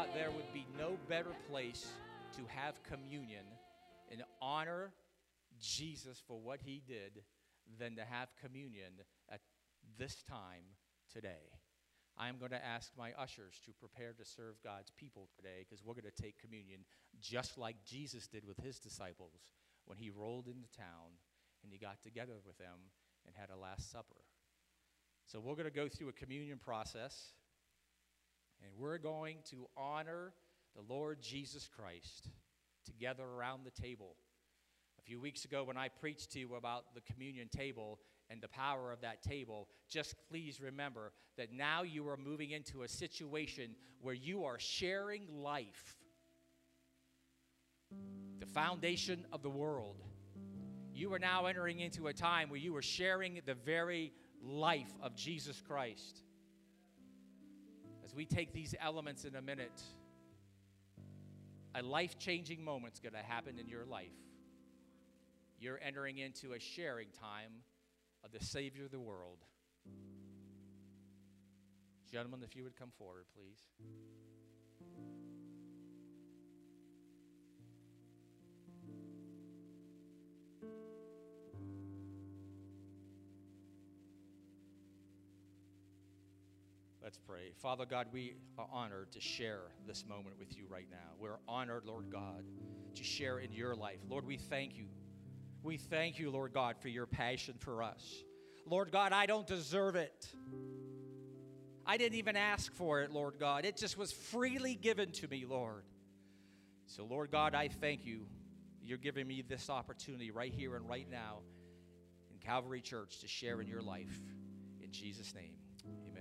thought there would be no better place to have communion and honor Jesus for what he did than to have communion at this time today. I'm going to ask my ushers to prepare to serve God's people today, because we're going to take communion just like Jesus did with his disciples when he rolled into town and he got together with them and had a Last Supper. So we're going to go through a communion process, and we're going to honor the Lord Jesus Christ together around the table. A few weeks ago when I preached to you about the communion table and the power of that table, just please remember that now you are moving into a situation where you are sharing life, the foundation of the world. You are now entering into a time where you are sharing the very life of Jesus Christ. As we take these elements in a minute, a life-changing moment's going to happen in your life. You're entering into a sharing time of the Savior of the world. Gentlemen, if you would come forward, please. Let's pray. Father God, we are honored to share this moment with you right now. We're honored, Lord God, to share in your life. Lord, we thank you. We thank you, Lord God, for your passion for us. Lord God, I don't deserve it. I didn't even ask for it, Lord God. It just was freely given to me, Lord. So, Lord God, I thank you. You're giving me this opportunity right here and right now in Calvary Church to share in your life. In Jesus' name, amen.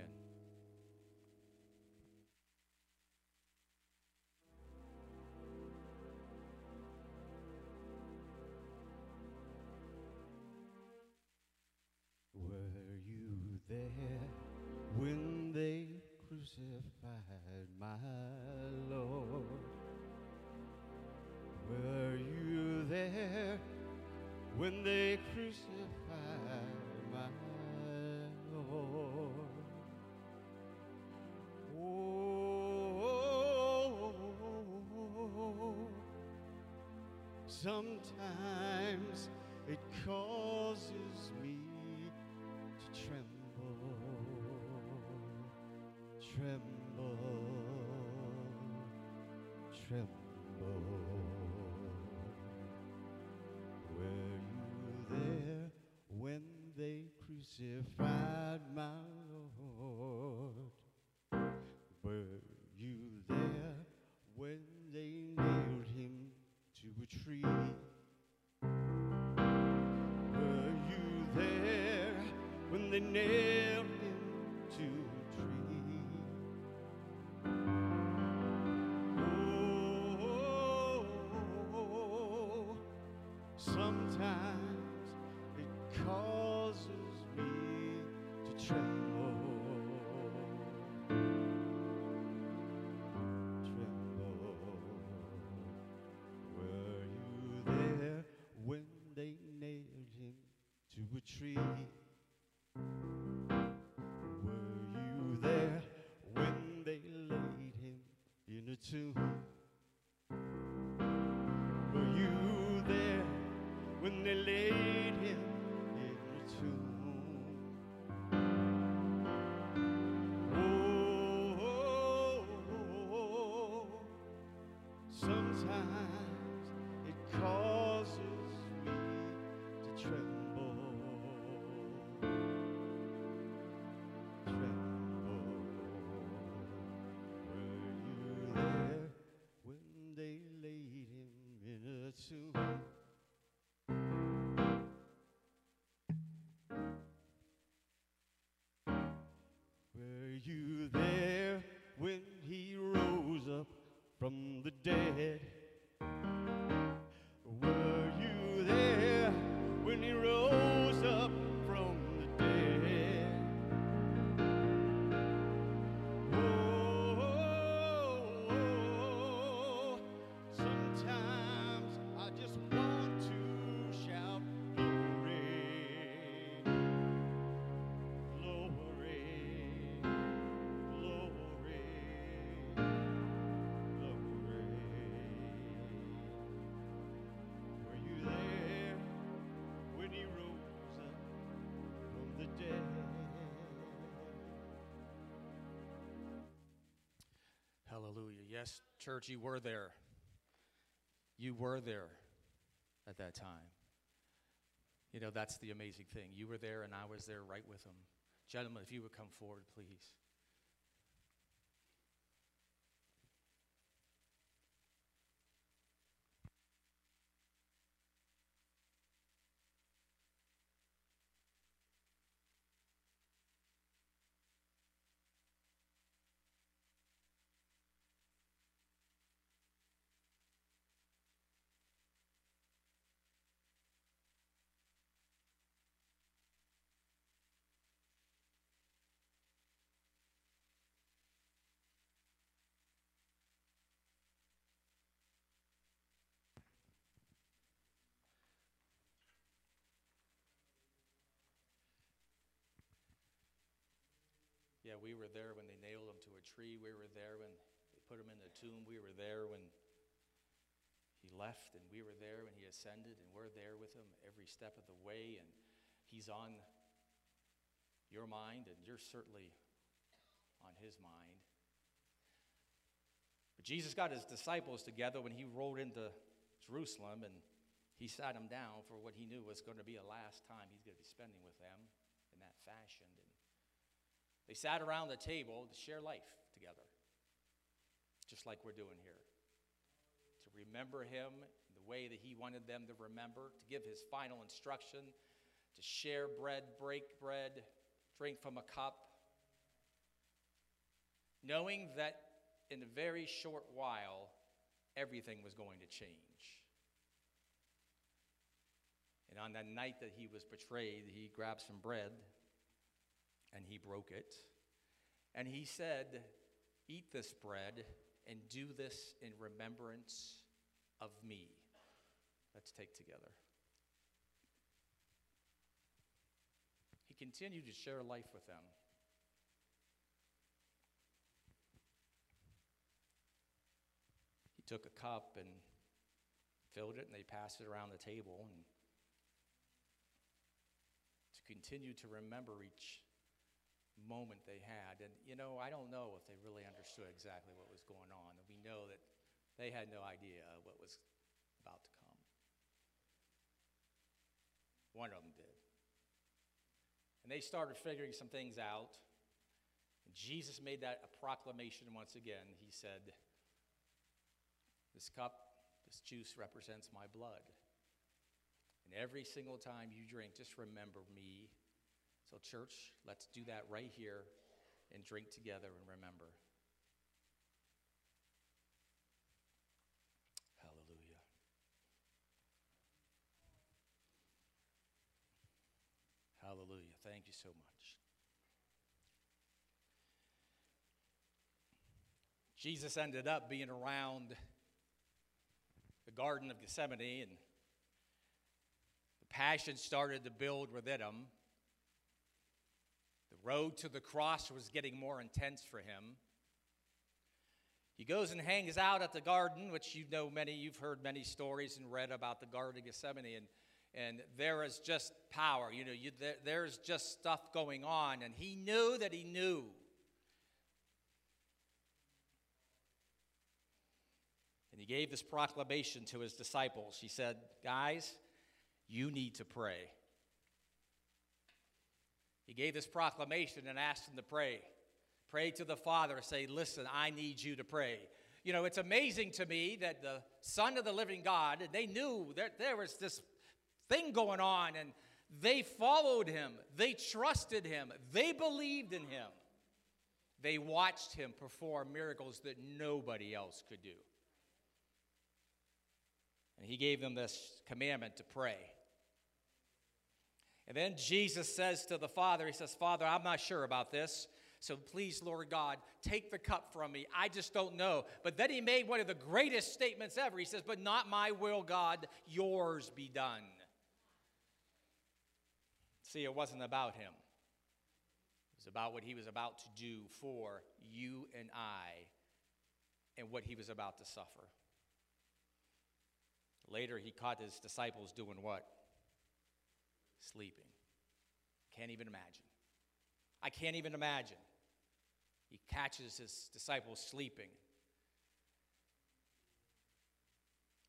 Were you there when they crucified my Lord? Were you there when they crucified my Lord? Oh, sometimes it causes me to tremble, tremble. Were you there when they crucified my Lord? Were you there when they nailed him to a tree? Were you there when they nailed him to a tree? Oh, sometimes it causes me to tremble, Were you there when they nailed him to a tree? Were you there when they laid him in a tomb? Were you there when they laid him in a tomb? Oh, sometimes it causes me to tremble, Were you there when they laid him in a tomb? Were you there when he rose up from the dead? Were you there when he rose up from the dead? Oh, sometimes I just want to shout glory, glory, glory. Yes, church, you were there. You were there at that time. You know, that's the amazing thing. You were there and I was there right with them. Gentlemen, if you would come forward, please. Yeah, we were there when they nailed him to a tree. We were there when they put him in the tomb. We were there when he left, and we were there when he ascended, and we're there with him every step of the way, and he's on your mind, and you're certainly on his mind. But Jesus got his disciples together when he rode into Jerusalem, and he sat them down for what he knew was going to be a last time he's going to be spending with them in that fashion. They sat around the table to share life together, just like we're doing here. To remember him the way that he wanted them to remember, to give his final instruction, to share bread, break bread, drink from a cup, knowing that in a very short while, everything was going to change. And on that night that he was betrayed, he grabbed some bread, and he broke it. And he said, "Eat this bread and do this in remembrance of me." Let's take together. He continued to share life with them. He took a cup and filled it, and they passed it around the table, and to continue to remember each moment they had. And you know, I don't know if they really understood exactly what was going on. And we know that they had no idea what was about to come. One of them did. And they started figuring some things out. And Jesus made that a proclamation once again. He said, "This cup, this juice represents my blood. And every single time you drink, just remember me." So church, let's do that right here and drink together and remember. Hallelujah. Hallelujah. Thank you so much. Jesus ended up being around the Garden of Gethsemane, and the passion started to build within him. The road to the cross was getting more intense for him. He goes and hangs out at the garden, which you've heard many stories and read about the Garden of Gethsemane, and there is just power. There's just stuff going on, and he knew that he knew. And he gave this proclamation to his disciples. He said, "Guys, you need to pray." He gave this proclamation and asked them to pray. Pray to the Father. Say, "Listen, I need you to pray." You know, it's amazing to me that the Son of the living God, they knew that there was this thing going on, and they followed him. They trusted him. They believed in him. They watched him perform miracles that nobody else could do. And he gave them this commandment to pray. And then Jesus says to the Father, he says, "Father, I'm not sure about this, so please, Lord God, take the cup from me. I just don't know." But then he made one of the greatest statements ever. He says, "But not my will, God, yours be done." See, it wasn't about him. It was about what he was about to do for you and I, and what he was about to suffer. Later, he caught his disciples doing what? Sleeping. Can't even imagine. I can't even imagine. He catches his disciples sleeping.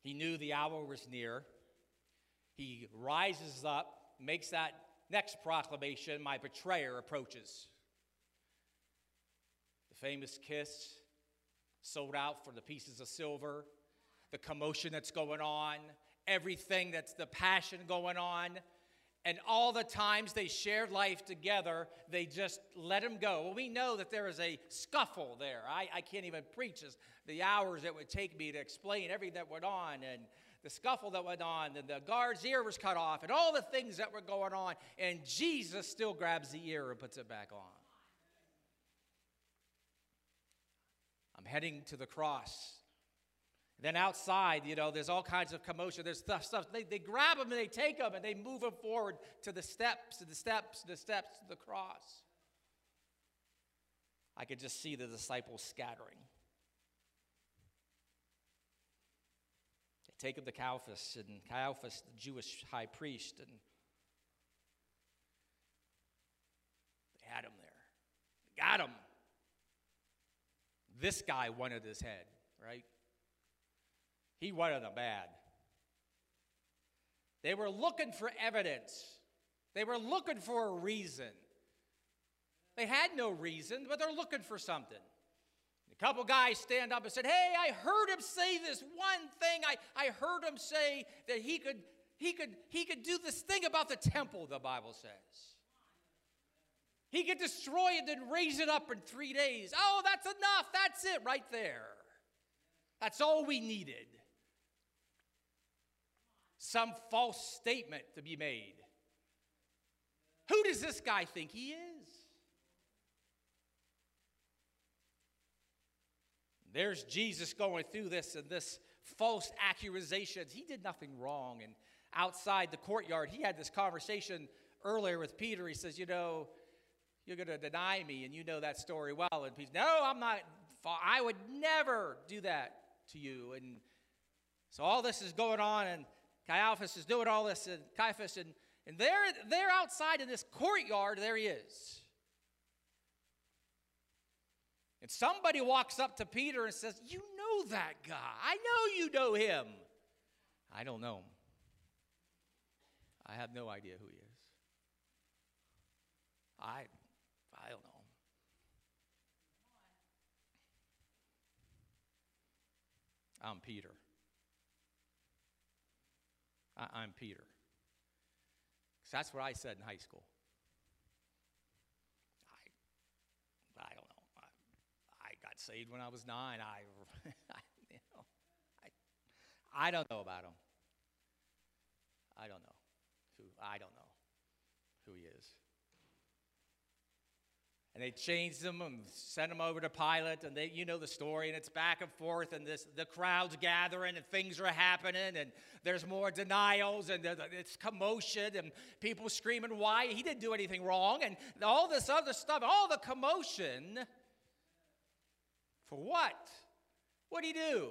He knew the hour was near. He rises up, makes that next proclamation, my betrayer approaches. The famous kiss, sold out for the pieces of silver, the commotion that's going on, everything that's the passion going on, and all the times they shared life together, they just let him go. Well, we know that there is a scuffle there. I can't even preach the hours it would take me to explain everything that went on, and the scuffle that went on, and the guard's ear was cut off, and all the things that were going on, and Jesus still grabs the ear and puts it back on. I'm heading to the cross. Then outside, there's all kinds of commotion. There's stuff. They grab him and they take him and they move him forward to the steps, to the cross. I could just see the disciples scattering. They take him to Caiaphas, and Caiaphas, the Jewish high priest, and they had him there. They got him. This guy wanted his head, right? He wanted him bad. They were looking for evidence. They were looking for a reason. They had no reason, but they're looking for something. A couple guys stand up and said, hey, I heard him say this one thing. I heard him say that he could do this thing about the temple, the Bible says. He could destroy it and raise it up in 3 days. Oh, that's enough. That's it right there. That's all we needed. Some false statement to be made. Who does this guy think he is? There's Jesus going through this and this false accusations. He did nothing wrong. And outside the courtyard, he had this conversation earlier with Peter. He says, you're going to deny me, and you know that story well. And Peter, no, I'm not. I would never do that to you. And so all this is going on, and Caiaphas is doing all this, and Caiaphas, and they're outside in this courtyard, there he is. And somebody walks up to Peter and says, you know that guy. I know you know him. I don't know him. I have no idea who he is. I don't know him. I'm Peter. I'm Peter. Because that's what I said in high school. I don't know. I got saved when I was 9. I don't know about him. I don't know who he is. And they changed him and sent him over to Pilate, and you know the story, and it's back and forth, and the crowd's gathering, and things are happening, and there's more denials, and it's commotion, and people screaming why he didn't do anything wrong, and all this other stuff, all the commotion. For what? What'd he do?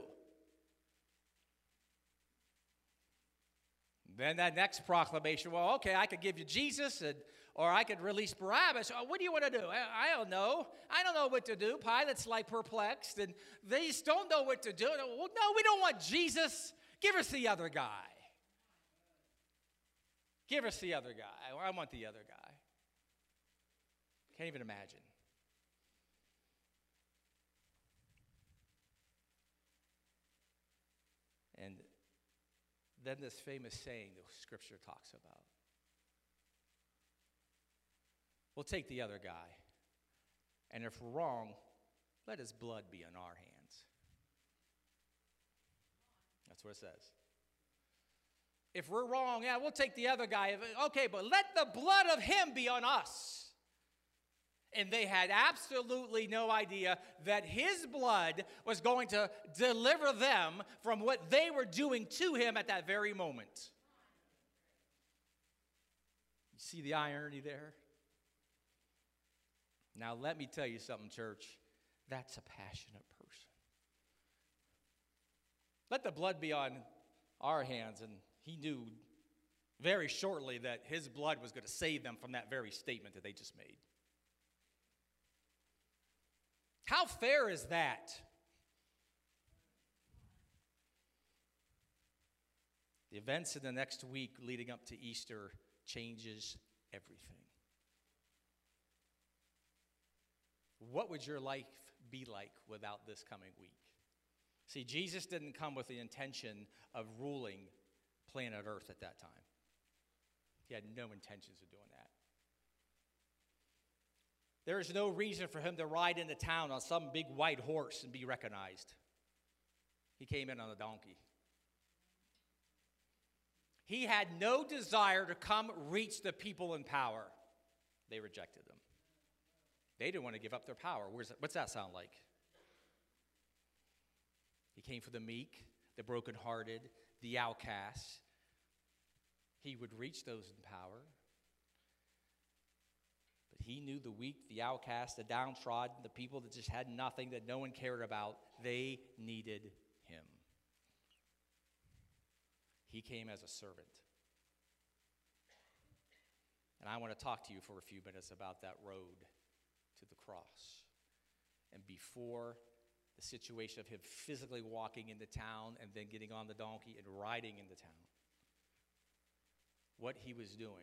Then that next proclamation, well, okay, I could give you Jesus, or I could release Barabbas. What do you want to do? I don't know. I don't know what to do. Pilate's like perplexed, and they just don't know what to do. Well, no, we don't want Jesus. Give us the other guy. Give us the other guy. Or I want the other guy. Can't even imagine. And then this famous saying the scripture talks about. We'll take the other guy, and if we're wrong, let his blood be on our hands. That's what it says. If we're wrong, yeah, we'll take the other guy. Okay, but let the blood of him be on us. And they had absolutely no idea that his blood was going to deliver them from what they were doing to him at that very moment. You see the irony there? Now, let me tell you something, church. That's a passionate person. Let the blood be on our hands. And he knew very shortly that his blood was going to save them from that very statement that they just made. How fair is that? events in the next week leading up to Easter changes everything. What would your life be like without this coming week? See, Jesus didn't come with the intention of ruling planet Earth at that time. He had no intentions of doing that. There is no reason for him to ride into town on some big white horse and be recognized. He came in on a donkey. He had no desire to come reach the people in power. They rejected him. They didn't want to give up their power. What's that sound like? He came for the meek, the brokenhearted, the outcasts. He would reach those in power. But he knew the weak, the outcast, the downtrodden, the people that just had nothing, that no one cared about. They needed him. He came as a servant. And I want to talk to you for a few minutes about that road to the cross. And before the situation of him physically walking into town and then getting on the donkey and riding into town, what he was doing.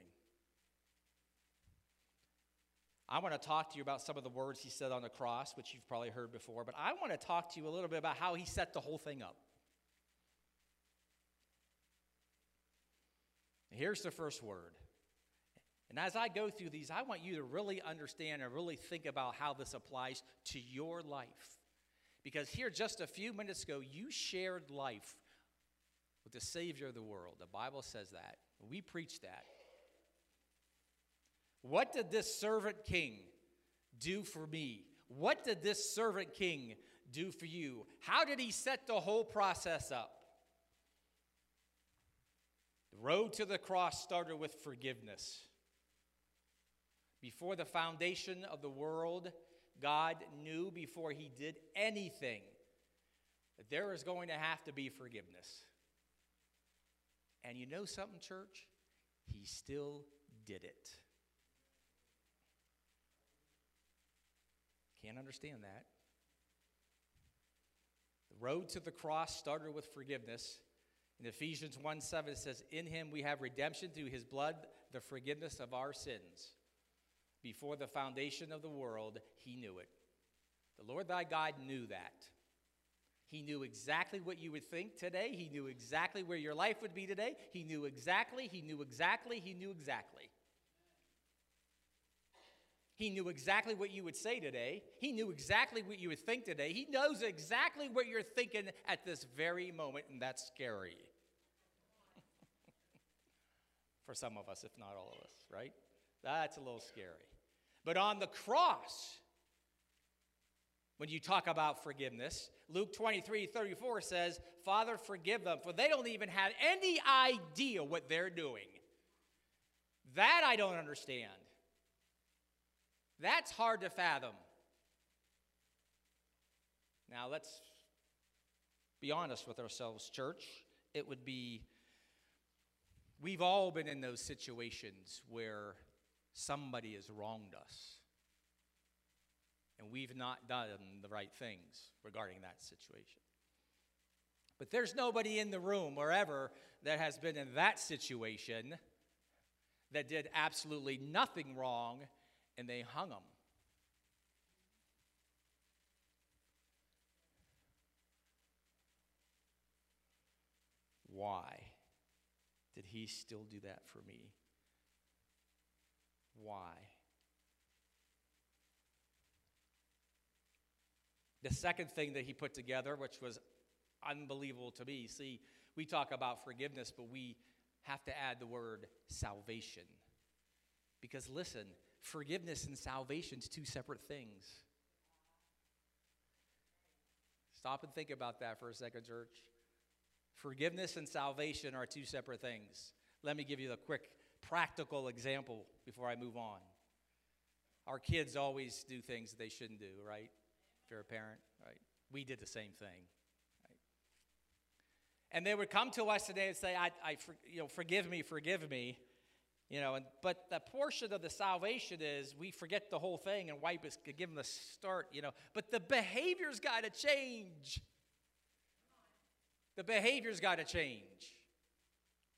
I want to talk to you about some of the words he said on the cross, which you've probably heard before, but I want to talk to you a little bit about how he set the whole thing up. Here's the first word. And as I go through these, I want you to really understand and really think about how this applies to your life. Because here just a few minutes ago, you shared life with the Savior of the world. The Bible says that. We preach that. What did this servant king do for me? What did this servant king do for you? How did he set the whole process up? The road to the cross started with forgiveness. Before the foundation of the world, God knew before he did anything that there is going to have to be forgiveness. And you know something, church? He still did it. Can't understand that. The road to the cross started with forgiveness. In Ephesians 1:7 it says, "In him we have redemption through his blood, the forgiveness of our sins." Before the foundation of the world, he knew it. The Lord thy God knew that. He knew exactly what you would think today. He knew exactly where your life would be today. He knew exactly. He knew exactly what you would say today. He knew exactly what you would think today. He knows exactly what you're thinking at this very moment, and that's scary. For some of us, if not all of us, right? That's a little scary. But on the cross, when you talk about forgiveness, Luke 23:34 says, "Father, forgive them, for they don't even have any idea what they're doing." That I don't understand. That's hard to fathom. Now, let's be honest with ourselves, church. It would be, we've all been in those situations where somebody has wronged us. And we've not done the right things regarding that situation. But there's nobody in the room or ever that has been in that situation that did absolutely nothing wrong and they hung them. Why did he still do that for me? Why? The second thing that he put together, which was unbelievable to me, see, we talk about forgiveness, but we have to add the word salvation. Because listen, forgiveness and salvation is two separate things. Stop and think about that for a second, church. Forgiveness and salvation are two separate things. Let me give you a quick practical example before I move on. Our kids always do things they shouldn't do, right? If you're a parent, right? We did the same thing, right? And they would come to us and they would say, forgive me. But the portion of the salvation is we forget the whole thing and give them the start, But the behavior's got to change. The behavior's got to change.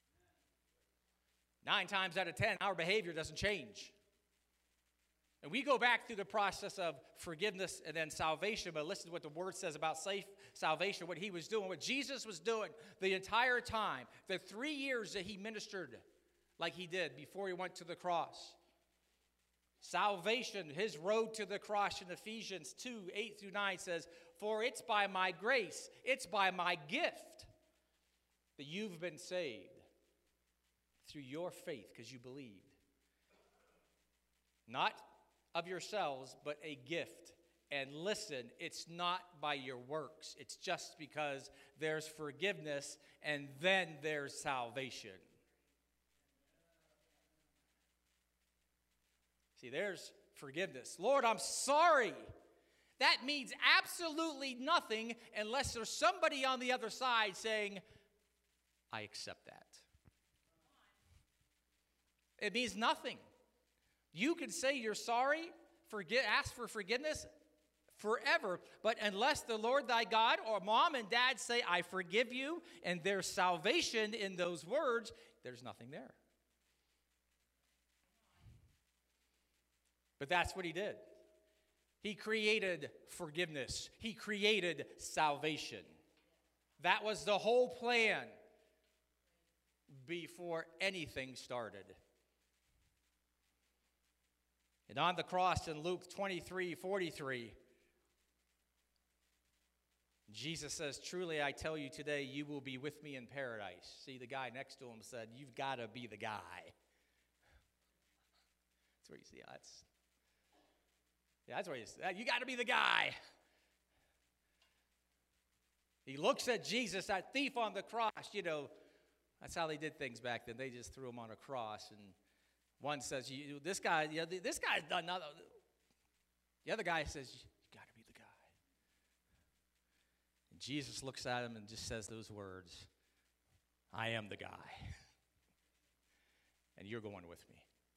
9 times out of 10, our behavior doesn't change. And we go back through the process of forgiveness and then salvation, but listen to what the Word says about salvation, what he was doing, what Jesus was doing the entire time, the 3 years that he ministered like he did before he went to the cross. Salvation, his road to the cross in Ephesians 2, 8 through 9 says, "For it's by my grace, it's by my gift that you've been saved through your faith because you believed. Not of yourselves, but a gift. And listen, it's not by your works. It's just because there's forgiveness and then there's salvation." See, there's forgiveness. Lord, I'm sorry. That means absolutely nothing unless there's somebody on the other side saying, I accept that. It means nothing. You can say you're sorry, ask for forgiveness forever, but unless the Lord thy God or mom and dad say, I forgive you, and there's salvation in those words, there's nothing there. But that's what he did. He created forgiveness. He created salvation. That was the whole plan before anything started. And on the cross in Luke 23:43, Jesus says, "Truly I tell you today, you will be with me in paradise." See, the guy next to him said, "You've got to be the guy." That's where you see that's where you got to be the guy. He looks at Jesus, that thief on the cross. You know, that's how they did things back then. They just threw him on a cross, and one says, "This guy's done nothing." The other guy says, "You got to be the guy." And Jesus looks at him and just says those words, "I am the guy, and you're going with me."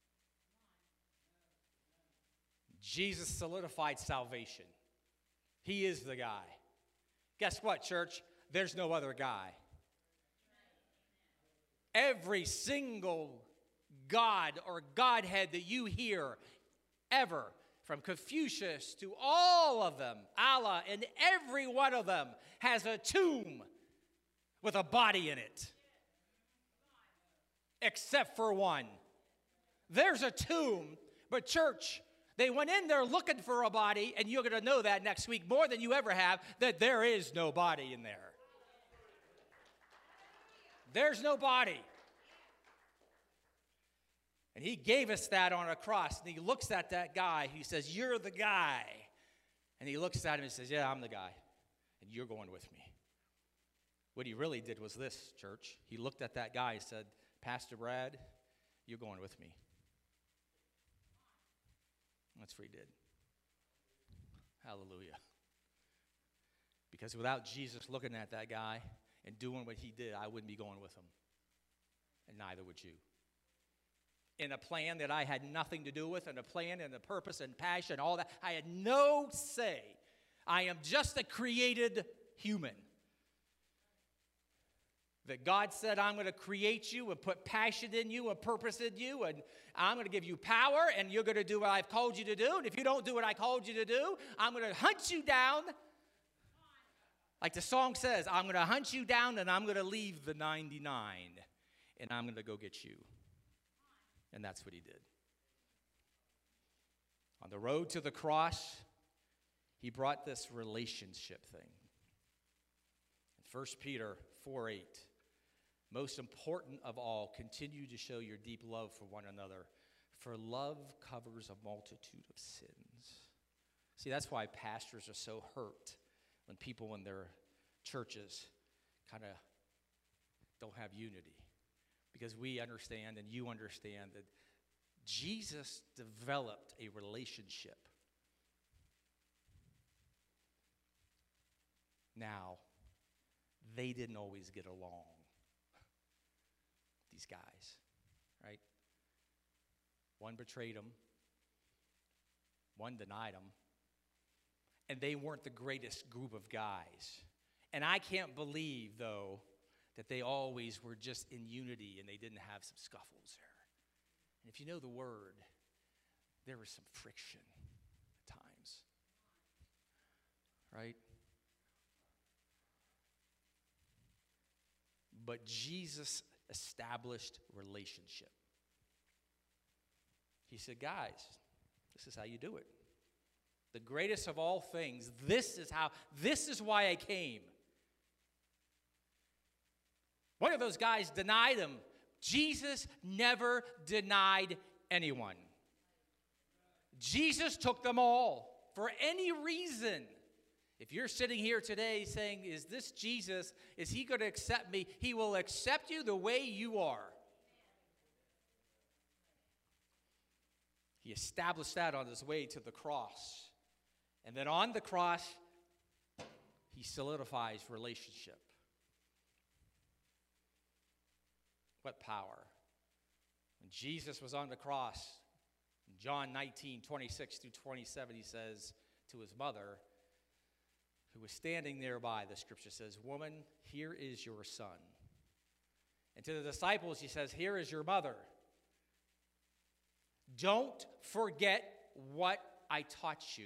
Jesus solidified salvation. He is the guy. Guess what, church? There's no other guy. Every single God or Godhead that you hear ever, from Confucius to all of them, Allah, and every one of them has a tomb with a body in it. Except for one. There's a tomb, but church, they went in there looking for a body, and you're going to know that next week more than you ever have, that there is no body in there. There's no body. And he gave us that on a cross, and he looks at that guy. He says, "You're the guy." And he looks at him and says, "Yeah, I'm the guy, and you're going with me." What he really did was this, church. He looked at that guy and said, "Pastor Brad, you're going with me." That's what he did. Hallelujah. Because without Jesus looking at that guy and doing what he did, I wouldn't be going with him. And neither would you. In a plan that I had nothing to do with, and a plan and a purpose and passion, all that, I had no say. I am just a created human. That God said, "I'm going to create you and put passion in you and purpose in you, and I'm going to give you power, and you're going to do what I've called you to do. And if you don't do what I called you to do, I'm going to hunt you down." Like the song says, "I'm going to hunt you down, and I'm going to leave the 99, and I'm going to go get you." And that's what he did. On the road to the cross, he brought this relationship thing. In 1 Peter 4:8, "Most important of all, continue to show your deep love for one another, for love covers a multitude of sins." See, that's why pastors are so hurt when people in their churches kind of don't have unity. Because we understand and you understand that Jesus developed a relationship. Now, they didn't always get along. These guys, right? One betrayed him. One denied him. And they weren't the greatest group of guys. And I can't believe, though, that they always were just in unity and they didn't have some scuffles there. And if you know the word, there was some friction at times. Right? But Jesus established relationship. He said, guys, this is how you do it. The greatest of all things, this is why I came. One of those guys denied him. Jesus never denied anyone. Jesus took them all for any reason. If you're sitting here today saying, is this Jesus? Is he going to accept me? He will accept you the way you are. He established that on his way to the cross. And then on the cross, he solidifies relationship. What power. When Jesus was on the cross, in John 19:26 through 27, he says to his mother, who was standing nearby, the scripture says, woman, here is your son. And to the disciples, he says, here is your mother. Don't forget what I taught you.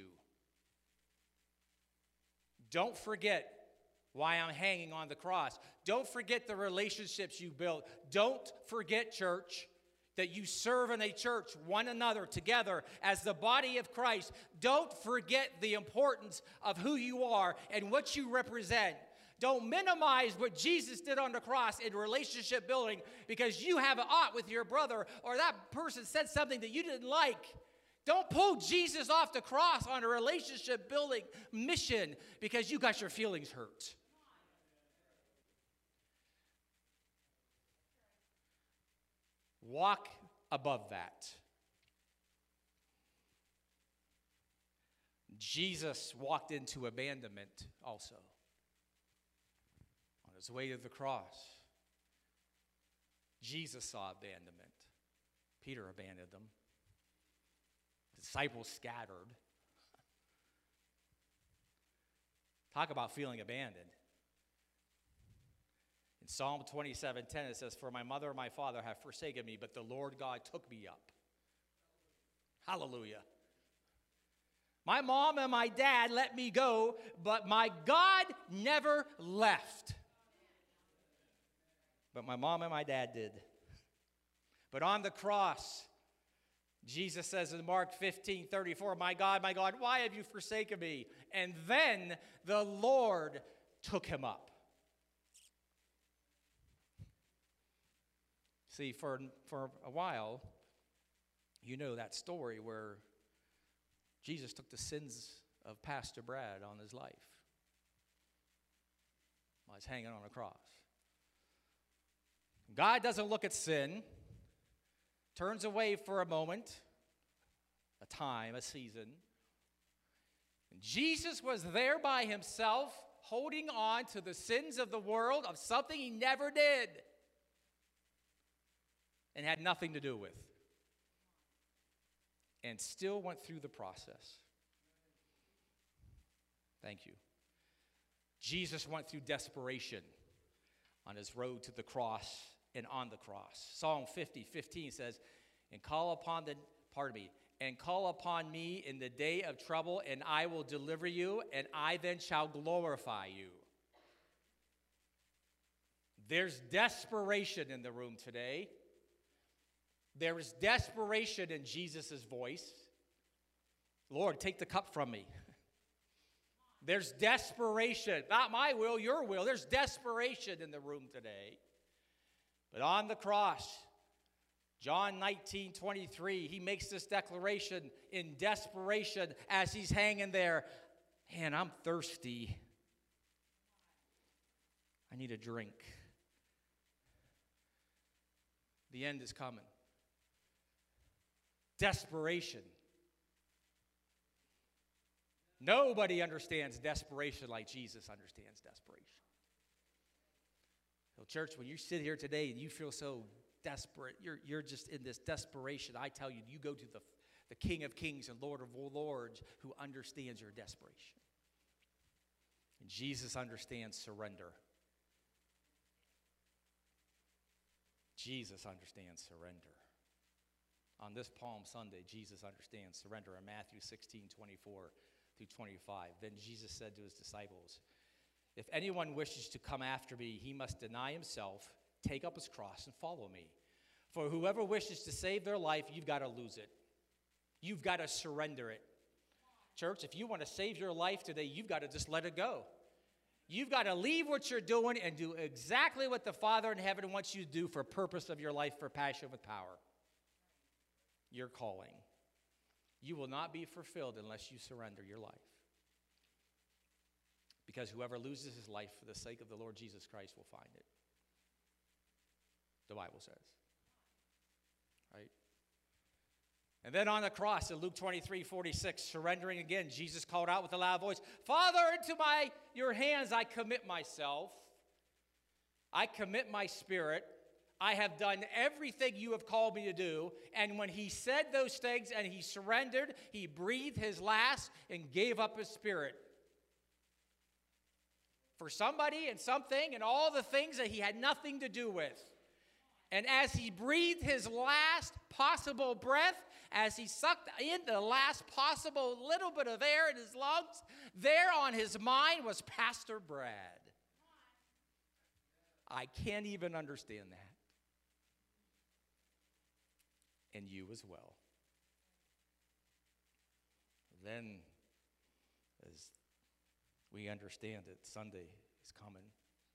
Don't forget why I'm hanging on the cross. Don't forget the relationships you built. Don't forget, church, that you serve in a church, one another together as the body of Christ. Don't forget the importance of who you are and what you represent. Don't minimize what Jesus did on the cross in relationship building because you have an ought with your brother or that person said something that you didn't like. Don't pull Jesus off the cross on a relationship building mission because you got your feelings hurt. Walk above that. Jesus walked into abandonment also on his way to the cross. Jesus saw abandonment. Peter abandoned them. Disciples scattered. Talk about feeling abandoned. In Psalm 27:10 it says, for my mother and my father have forsaken me, but the Lord God took me up. Hallelujah. My mom and my dad let me go, but my God never left. But my mom and my dad did. But on the cross, Jesus says in Mark 15:34, my God, why have you forsaken me? And then the Lord took him up. See, for a while, you know that story where Jesus took the sins of Pastor Brad on his life while he's hanging on a cross. God doesn't look at sin, turns away for a moment, a time, a season. And Jesus was there by himself, holding on to the sins of the world of something he never did and had nothing to do with, and still went through the process. Thank you. Jesus went through desperation on his road to the cross and on the cross. Psalm 50:15 says, and call upon me in the day of trouble, and I will deliver you, and I then shall glorify you. There's desperation in the room today. There is desperation in Jesus' voice. Lord, take the cup from me. There's desperation. Not my will, your will. There's desperation in the room today. But on the cross, John 19:23, he makes this declaration in desperation as he's hanging there. Man, I'm thirsty. I need a drink. The end is coming. Desperation. Nobody understands desperation like Jesus understands desperation. So church, when you sit here today and you feel so desperate, you're just in this desperation, I tell you, you go to the King of Kings and Lord of Lords who understands your desperation. And Jesus understands surrender. Jesus understands surrender. On this Palm Sunday, Jesus understands surrender in Matthew 16:24 through 25. Then Jesus said to his disciples, "If anyone wishes to come after me, he must deny himself, take up his cross, and follow me. For whoever wishes to save their life, you've got to lose it. You've got to surrender it. Church, if you want to save your life today, you've got to just let it go. You've got to leave what you're doing and do exactly what the Father in heaven wants you to do for purpose of your life, for passion with power. Your calling. You will not be fulfilled unless you surrender your life. Because whoever loses his life for the sake of the Lord Jesus Christ will find it. The Bible says. Right? And then on the cross in Luke 23:46, surrendering again, Jesus called out with a loud voice, "Father, into your hands I commit myself. I commit my spirit. I have done everything you have called me to do." And when he said those things and he surrendered, he breathed his last and gave up his spirit. For somebody and something and all the things that he had nothing to do with. And as he breathed his last possible breath, as he sucked in the last possible little bit of air in his lungs, there on his mind was Pastor Brad. I can't even understand that. And you as well. Then, as we understand it, Sunday is coming.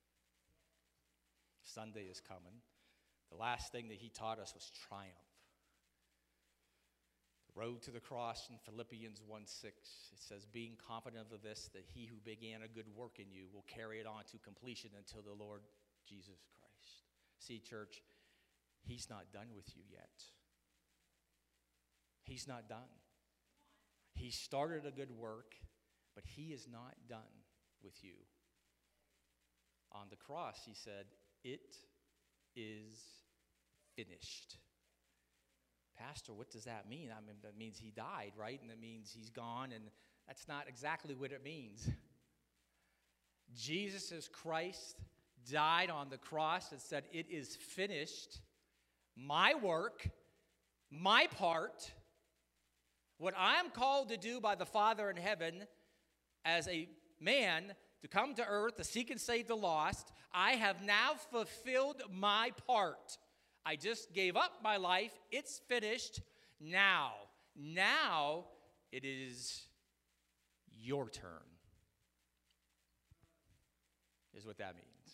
Sunday is coming. The last thing that he taught us was triumph. The road to the cross in Philippians 1:6, it says, "Being confident of this, that he who began a good work in you will carry it on to completion until the Lord Jesus Christ." See, church, he's not done with you yet. He's not done. He started a good work, but he is not done with you. On the cross, he said, "It is finished." Pastor, what does that mean? I mean, that means he died, right? And that means he's gone, and that's not exactly what it means. Jesus Christ died on the cross and said, "It is finished. My work, my part, what I'm called to do by the Father in heaven as a man to come to earth to seek and save the lost, I have now fulfilled my part. I just gave up my life. It's finished. Now it is your turn," is what that means.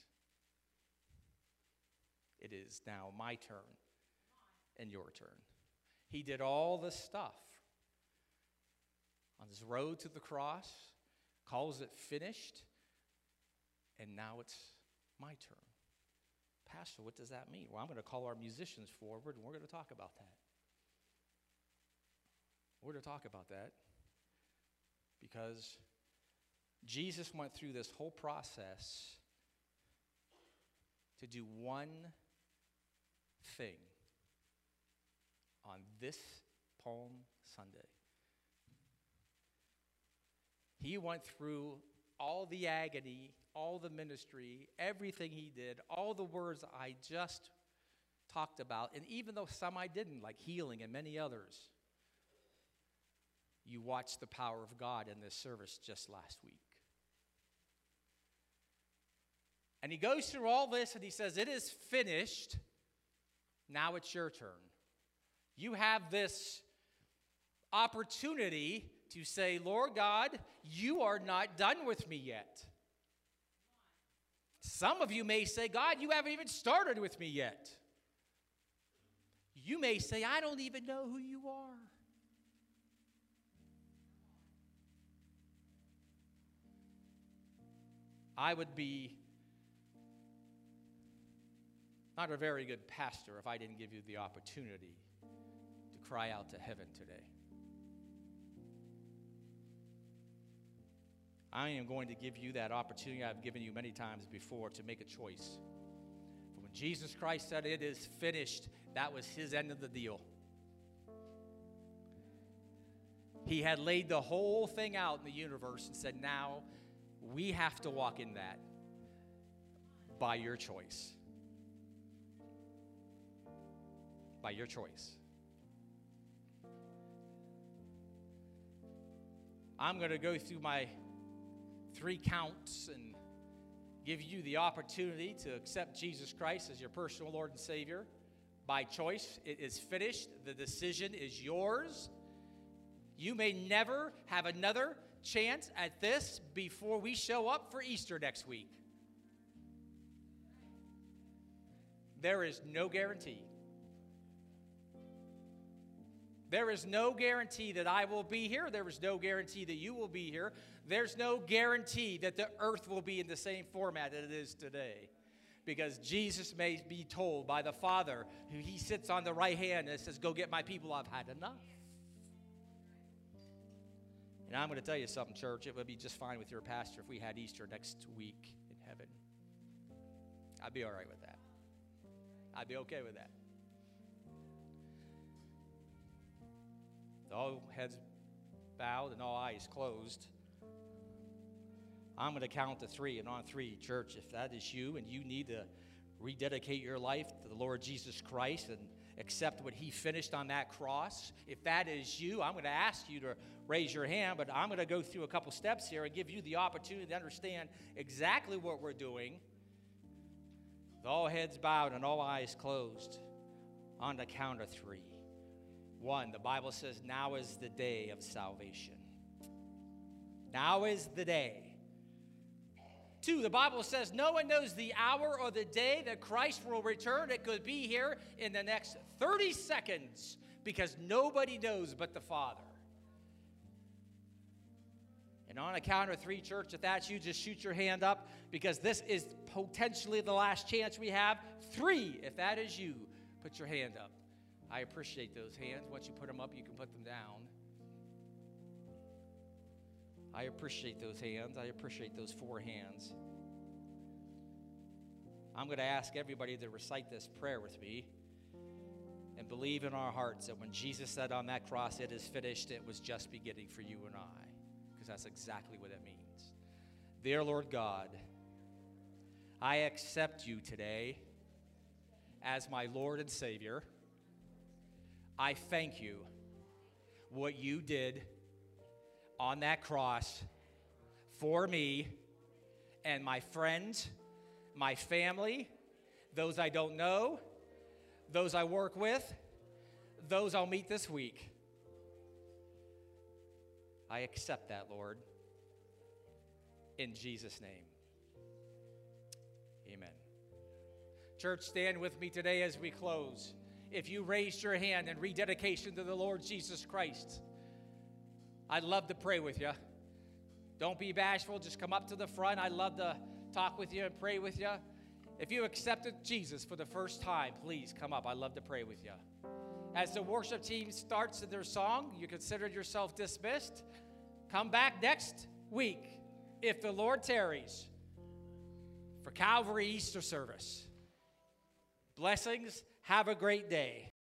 It is now my turn and your turn. He did all the stuff on his road to the cross, calls it finished, and now it's my turn. Pastor, what does that mean? Well, I'm going to call our musicians forward, and we're going to talk about that. We're going to talk about that because Jesus went through this whole process to do one thing on this Palm Sunday. He went through all the agony, all the ministry, everything he did, all the words I just talked about, and even though some I didn't, like healing and many others. You watched the power of God in this service just last week. And he goes through all this and he says, "It is finished. Now it's your turn." You have this opportunity to say, "Lord God, you are not done with me yet." Some of you may say, "God, you haven't even started with me yet." You may say, "I don't even know who you are." I would be not a very good pastor if I didn't give you the opportunity to cry out to heaven today. I am going to give you that opportunity I've given you many times before to make a choice. For when Jesus Christ said, "It is finished," that was his end of the deal. He had laid the whole thing out in the universe and said, now we have to walk in that by your choice. By your choice. I'm going to go through my 3 counts and give you the opportunity to accept Jesus Christ as your personal Lord and Savior by choice. It is finished. The decision is yours. You may never have another chance at this before we show up for Easter next week. There is no guarantee. There is no guarantee that I will be here. There is no guarantee that you will be here. There's no guarantee that the earth will be in the same format that it is today. Because Jesus may be told by the Father, who he sits on the right hand and says, go get my people, I've had enough. And I'm going to tell you something, church. It would be just fine with your pastor if we had Easter next week in heaven. I'd be all right with that. I'd be okay with that. All heads bowed and all eyes closed. I'm going to count to 3, and on 3, church, if that is you and you need to rededicate your life to the Lord Jesus Christ and accept what he finished on that cross, if that is you, I'm going to ask you to raise your hand, but I'm going to go through a couple steps here and give you the opportunity to understand exactly what we're doing. With all heads bowed and all eyes closed, on the count of 3. 1, the Bible says, now is the day of salvation. Now is the day. 2, the Bible says, no one knows the hour or the day that Christ will return. It could be here in the next 30 seconds because nobody knows but the Father. And on a count of 3, church, if that's you, just shoot your hand up because this is potentially the last chance we have. 3, if that is you, put your hand up. I appreciate those hands. Once you put them up, you can put them down. I appreciate those hands. I appreciate those 4 hands. I'm going to ask everybody to recite this prayer with me and believe in our hearts that when Jesus said on that cross, it is finished, it was just beginning for you and I, because that's exactly what it means. Dear Lord God, I accept you today as my Lord and Savior. I thank you what you did on that cross for me and my friends, my family, those I don't know, those I work with, those I'll meet this week. I accept that, Lord, in Jesus' name. Amen. Church, stand with me today as we close. If you raised your hand in rededication to the Lord Jesus Christ, I'd love to pray with you. Don't be bashful. Just come up to the front. I'd love to talk with you and pray with you. If you accepted Jesus for the first time, please come up. I'd love to pray with you. As the worship team starts their song, you consider yourself dismissed. Come back next week, if the Lord tarries, for Calvary Easter service. Blessings. Have a great day.